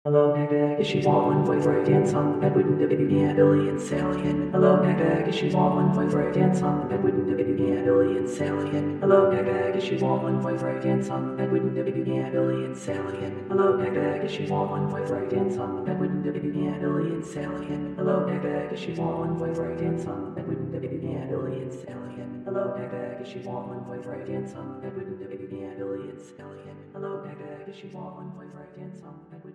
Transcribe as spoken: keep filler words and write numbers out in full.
Hello, Baghdad, issues all one point four dance on the bed with the baby and Billy and Sally and hello, Baghdad, issues all one point four dance on the bed with the baby and Billy and Sally and hello, Baghdad, issues all one point four dance on the bed with the baby and Billy and Sally and hello, Baghdad, issues all one point four dance on the bed with the baby and Billy and Sally and hello, Baghdad, issues all one point four dance on the bed with the baby and Billy and Sally and hello, Baghdad, issues all one point four dance on the bed with the baby and Billy and Sally and hello, Baghdad, issues all one point four dance on the bed with